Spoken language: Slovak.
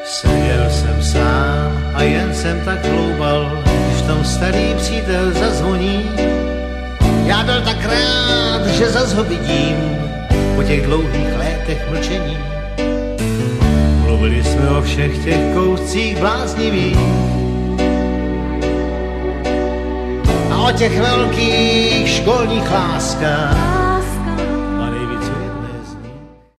Seděl jsem sám a jen jsem tak hloubal, když v tom starý přítel zazvoní. Já byl tak rád, že zas ho vidím po těch dlouhých létech mlčení. Mluvili jsme o všech těch kouscích bláznivých a o těch velkých školních láskách.